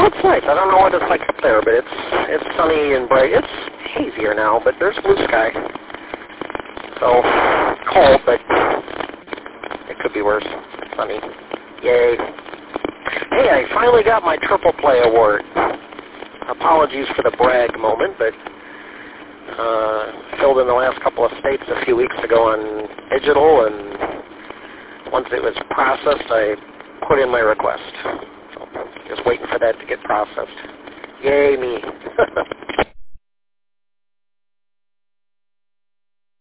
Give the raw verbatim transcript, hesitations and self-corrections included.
looks nice. I don't know what it's like up there, but it's it's sunny and bright. It's hazier now, but there's blue sky. So, cold, but it could be worse. Sunny. Yay. Hey, I finally got my Triple Play award. Apologies for the brag moment, but uh, filled in the last couple of states a few weeks ago on digital, and once it was processed, I put in my request. So, just waiting for that to get processed. Yay, me.